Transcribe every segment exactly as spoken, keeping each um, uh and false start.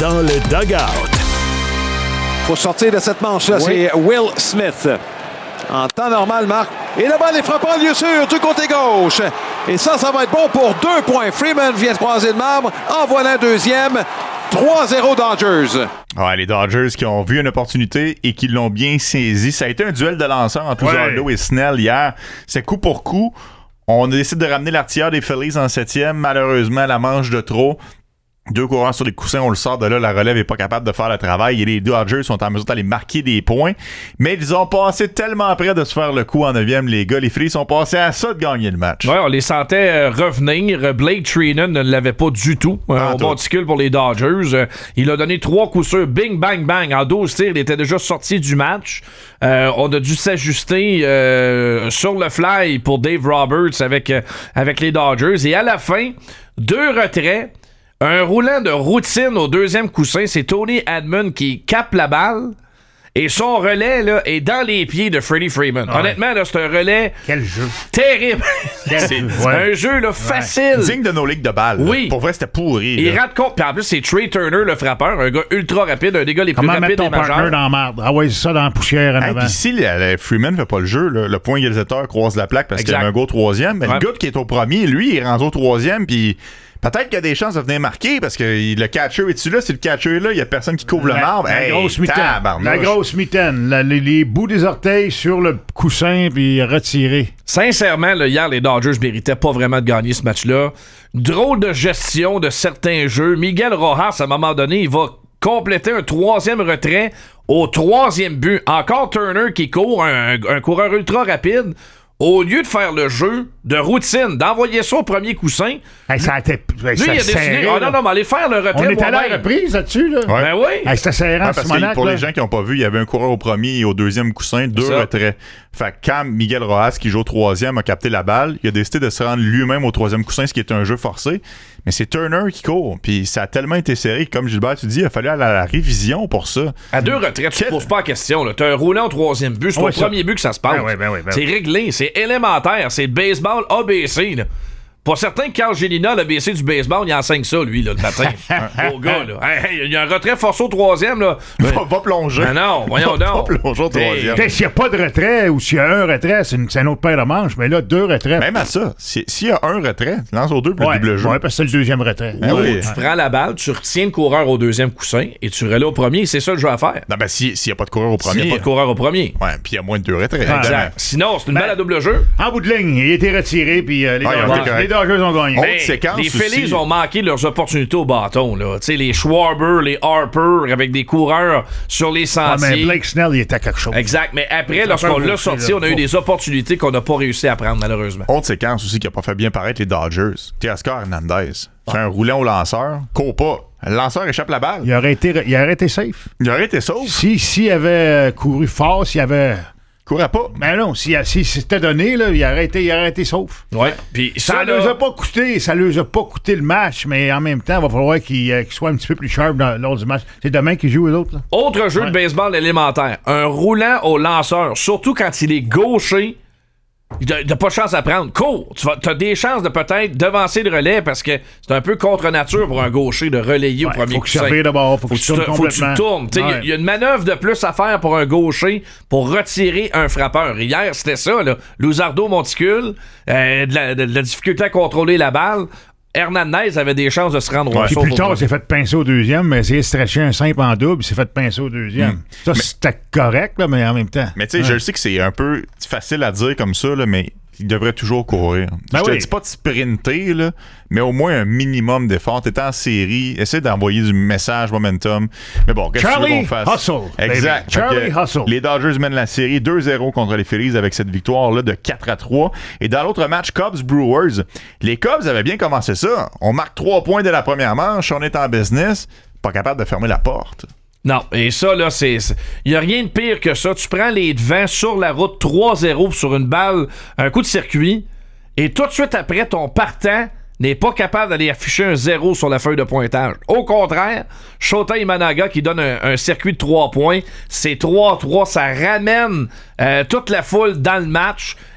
dans le dugout. Pour sortir de cette manche-là, oui. C'est Will Smith. En temps normal, Marc. Et la balle est frappée en lieu sûr du côté gauche. Et ça, ça va être bon pour deux points. Freeman vient de croiser le marbre. En voilà un deuxième. trois zéro Dodgers. Ouais, les Dodgers qui ont vu une opportunité et qui l'ont bien saisie. Ça a été un duel de lanceurs entre Luzardo ouais. et Snell hier. C'est coup pour coup. On décide de ramener l'artilleur des Phillies en septième. Malheureusement, la manche de trop. Deux coureurs sur les coussins, on le sort de là, la relève est pas capable de faire le travail et les Dodgers sont en mesure d'aller marquer des points, mais ils ont passé tellement près de se faire le coup en neuvième, les gars, les Phillies sont passés à ça de gagner le match. Ouais, on les sentait euh, revenir. Blake Treinen ne l'avait pas du tout euh, au monticule pour les Dodgers. Euh, il a donné trois coups sûrs, bing, bang, bang, en douze tirs, il était déjà sorti du match. Euh, on a dû s'ajuster euh, sur le fly pour Dave Roberts avec, euh, avec les Dodgers et à la fin, deux retraits. Un roulant de routine au deuxième coussin, c'est Tony Edman qui capte la balle et son relais là, est dans les pieds de Freddie Freeman. Ah Honnêtement, ouais. là, c'est un relais Quel jeu. terrible. Quel c'est ouais. un jeu là, facile. Ouais. Digne de nos ligues de balles. Oui. Là. Pour vrai, c'était pourri. Il rate compte. Puis en plus, c'est Trey Turner, le frappeur, un gars ultra rapide, un des gars les plus Comment rapides mettre ton des majeurs. partner dans la merde? Ah ouais, c'est ça dans la poussière en hey, avant. Puis si le, le Freeman fait pas le jeu, là, le point égalisateur croise la plaque parce exact. Qu'il y a un gars au troisième, mais ouais. le gars qui est au premier, lui, il est rendu au troisième, puis peut-être qu'il y a des chances de venir marquer parce que le catcher est-tu là? Si le catcher est là, il y a personne qui couvre la, le marbre. La hey, grosse mitaine. La grosse mitaine. La, les, les bouts des orteils sur le coussin puis retirés. Sincèrement, là, hier, les Dodgers méritaient pas vraiment de gagner ce match-là. Drôle de gestion de certains jeux. Miguel Rojas, à un moment donné, il va compléter un troisième retrait au troisième but. Encore Turner qui court, un, un coureur ultra rapide. Au lieu de faire le jeu de routine, d'envoyer ça au premier coussin, hey, ça a été, lui, ça il a décidé, serré, oh non, non, mais allez faire le retrait. On est allé à la reprise là-dessus, là. Ouais. Ben oui. Hey, c'était serrant, ouais, parce que pour là. Les gens qui n'ont pas vu, il y avait un coureur au premier et au deuxième coussin, deux ça. retraits. Fait que quand Miguel Rojas, qui joue au troisième, a capté la balle, il a décidé de se rendre lui-même au troisième coussin, ce qui est un jeu forcé. Mais c'est Turner qui court. Puis ça a tellement été serré, comme Gilbert, tu dis, il a fallu aller à la révision pour ça. À deux retraits, tu Quel... te poses pas la question. Là. T'as un roulant au troisième but, c'est ouais, au ça. premier but que ça se passe. Ben oui, ben oui, ben c'est réglé, c'est élémentaire. C'est le baseball A B C. Là. Pas certain que Carl Gélina, l'A B C du baseball, il enseigne ça, lui, là, le matin. Au gars, là. Hey, hey, il y a un retrait forcé au troisième, là. Va, va plonger. Ben non, voyons va, donc. Va plonger au troisième. Hey, s'il n'y a pas de retrait ou s'il y a un retrait, c'est, une, c'est un autre paire de manches, mais là, deux retraits. Même à ça, si, s'il y a un retrait, lance aux deux pour ouais, le double jeu. Oui, parce que c'est le deuxième retrait. Ben oui. Tu prends la balle, tu retiens le coureur au deuxième coussin et tu relais au premier. C'est ça le jeu à faire. Non, ben s'il si n'y a pas de coureur au premier. S'il n'y a pas de coureur au premier. Ouais, puis il y a moins de deux retraits. Ah, exact. Sinon, c'est une ben, balle à double jeu. En bout de ligne, il a été retiré, puis euh, les, ah, Dodgers, les Dodgers ont gagné. Mais les Phillies ont manqué leurs opportunités au bâton. Là. Les Schwarber, les Harper, avec des coureurs sur les sentiers. Ah, mais Blake Snell, il était quelque chose. Exact. Mais après, lorsqu'on l'a sorti, là, on a eu des opportunités qu'on n'a pas réussi à prendre, malheureusement. Autre séquence aussi qui n'a pas fait bien paraître les Dodgers. Teoscar Hernandez fait un roulant au lanceur, court pas. Le lanceur échappe la balle. Il aurait été, il aurait été safe. Il aurait été safe. Si, s'il avait couru fort, s'il avait... courait pas. Mais non, si, si c'était donné, là, il aurait été, il aurait été sauf. Ouais. Puis ça, ça là... leur a pas coûté, ça leur a pas coûté le match, mais en même temps, il va falloir qu'ils, euh, qu'ils soient un petit peu plus sharp dans, lors du match. C'est demain qu'ils jouent eux autres. Là. Autre jeu ouais. de baseball élémentaire. Un roulant au lanceur, surtout quand il est gaucher. T'as pas de chance à prendre. Cours! Tu vas, t'as des chances de peut-être devancer le relais parce que c'est un peu contre nature pour un gaucher de relayer ouais, au premier coup. Faut que d'abord, faut, faut que tu tournes Faut que tu tournes. Il ouais. y, y a une manœuvre de plus à faire pour un gaucher pour retirer un frappeur. Hier, c'était ça. Là. Luzardo monticule, euh, de, la, de, de la difficulté à contrôler la balle. Hernandez avait des chances de se rendre ouais. au Puis plus tard, il s'est fait pincer au deuxième, mais essayé de stretcher un simple en double, il s'est fait pincer au deuxième. Mm. Ça, mais, c'était correct, là, mais en même temps. Mais tu sais, ouais. je sais que c'est un peu facile à dire comme ça, là, mais il devrait toujours courir. Ben je te oui. dis pas de sprinter, là, mais au moins un minimum d'effort. T'es en série, essaie d'envoyer du message momentum. Mais bon, qu'est-ce que tu veux qu'on fasse? Hustle, exact. Charlie Hustle. Les Dodgers mènent la série deux zéro contre les Phillies avec cette victoire-là de quatre à trois. Et dans l'autre match, Cubs-Brewers, les Cubs avaient bien commencé ça. On marque trois points dès la première manche, on est en business, pas capable de fermer la porte. Non, et ça, là, c'est. Il n'y a rien de pire que ça. Tu prends les devants sur la route trois zéro sur une balle, un coup de circuit, et tout de suite après, ton partant n'est pas capable d'aller afficher un zéro sur la feuille de pointage. Au contraire, Shota Imanaga qui donne un, un circuit de trois points, c'est trois à trois, ça ramène euh, toute la foule dans le match,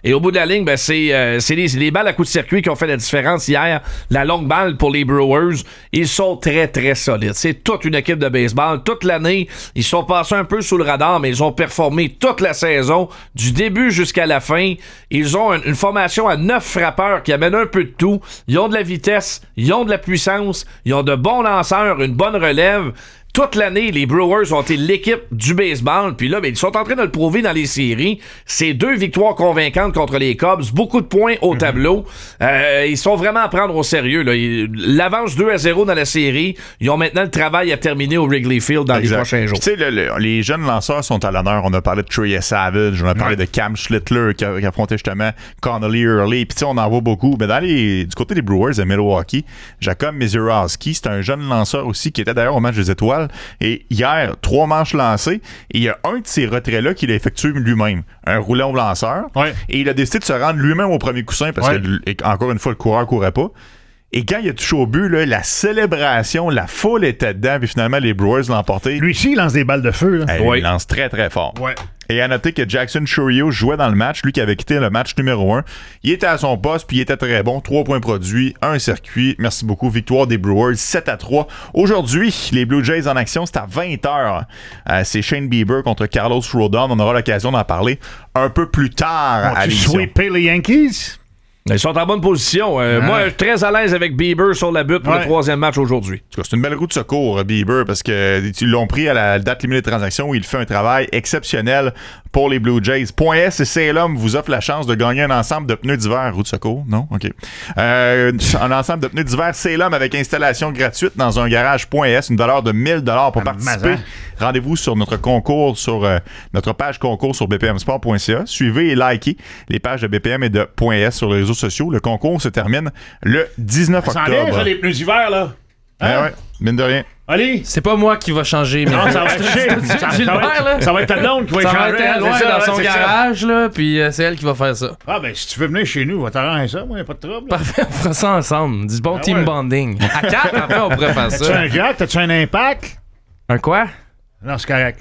Et au bout de la ligne, ben, c'est, euh, c'est, les, c'est les balles à coup de circuit qui ont fait la différence hier. La longue balle pour les Brewers, ils sont très, très solides. C'est toute une équipe de baseball. Toute l'année, ils sont passés un peu sous le radar, mais ils ont performé toute la saison, du début jusqu'à la fin. Ils ont une, une formation à neuf frappeurs qui amène un peu de tout. Ils ont de la vitesse, ils ont de la puissance, ils ont de bons lanceurs, une bonne relève. Toute l'année, les Brewers ont été l'équipe du baseball. Puis là, ben, ils sont en train de le prouver dans les séries. C'est deux victoires convaincantes contre les Cubs. Beaucoup de points au tableau. Euh, ils sont vraiment à prendre au sérieux. Là. Ils, l'avance deux à zéro dans la série. Ils ont maintenant le travail à terminer au Wrigley Field dans exact. Les prochains jours. Tu sais, le, le, les jeunes lanceurs sont à l'honneur. On a parlé de Trey Savage. On a parlé ouais. de Cam Schlittler qui, a, qui affrontait justement Connolly Early. Puis tu sais, on en voit beaucoup. Mais dans les, du côté des Brewers de Milwaukee, Jacob Misiorowski, c'est un jeune lanceur aussi qui était d'ailleurs au match des étoiles. Et hier, trois manches lancées, et il y a un de ces retraits-là qu'il a effectué lui-même. Un roulant au lanceur. Ouais. Et il a décidé de se rendre lui-même au premier coussin parce ouais. que, encore une fois, le coureur courait pas. Et quand il a touché au but, là, la célébration, la foule était dedans, puis finalement, les Brewers l'ont emporté. Lui aussi, il lance des balles de feu. Là. Hey, ouais. Il lance très, très fort. Ouais. Et à noter que Jackson Chourio jouait dans le match, lui qui avait quitté le match numéro un. Il était à son poste, puis il était très bon. Trois points produits, un circuit. Merci beaucoup. Victoire des Brewers, sept à trois. Aujourd'hui, les Blue Jays en action, c'est à vingt heures. Euh, c'est Shane Bieber contre Carlos Rodon. On aura l'occasion d'en parler un peu plus tard Ont à l'émission. Sweeper les Yankees? Ils sont en bonne position. Euh, ouais. Moi, je suis très à l'aise avec Bieber sur la butte pour ouais. le troisième match aujourd'hui. En tout cas, c'est une belle roue de secours, Bieber, parce qu'ils l'ont pris à la date limite de transaction où il fait un travail exceptionnel pour les Blue Jays. Point S et Salem vous offre la chance de gagner un ensemble de pneus d'hiver. Roue de secours? Non? OK. Euh, un ensemble de pneus d'hiver Salem avec installation gratuite dans un garage Point S, une valeur de mille dollars pour ah, participer. Mazin. Rendez-vous sur notre concours, sur euh, notre page concours sur b p m sport point c a. Suivez et likez les pages de B P M et de Point S sur les réseaux sociaux. Le concours se termine le dix-neuf octobre. Ça en est, ça, les pneus d'hiver, là? Hein? Ben ouais, mine de rien. Allez! C'est pas moi qui va changer. Mais non, ça va changer. ça, ça, va, ça va être ta blonde qui va ça changer. Ça va être elle, ouais, dans son garage, ça. Là, puis euh, c'est elle qui va faire ça. Ah, ben, si tu veux venir chez nous, on va t'arranger ça, moi, y'a pas de trouble. Là. Parfait, on fera ça ensemble. Du bon ah, team ouais. bonding. À quatre, après, on pourrait faire ça. T'as-tu un jack? T'as-tu un impact? Un quoi? Non, c'est correct.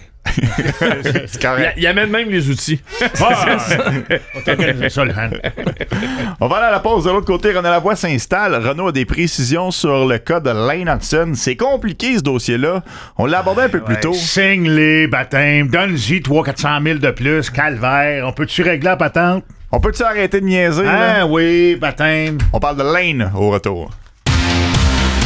c'est correct. Il, il amène même les outils. Ah, c'est ça, le hand. On va aller à la pause. De l'autre côté, Renaud Lavoie s'installe. Renaud a des précisions sur le cas de Lane Hudson. C'est compliqué, ce dossier-là. On l'a abordé un peu ouais, plus tôt. Signe les baptêmes. Donne-y trois cents à quatre cent mille de plus. Calvaire. On peut-tu régler la patente? On peut-tu arrêter de niaiser? Ah là? Oui, baptême. On parle de Lane au retour.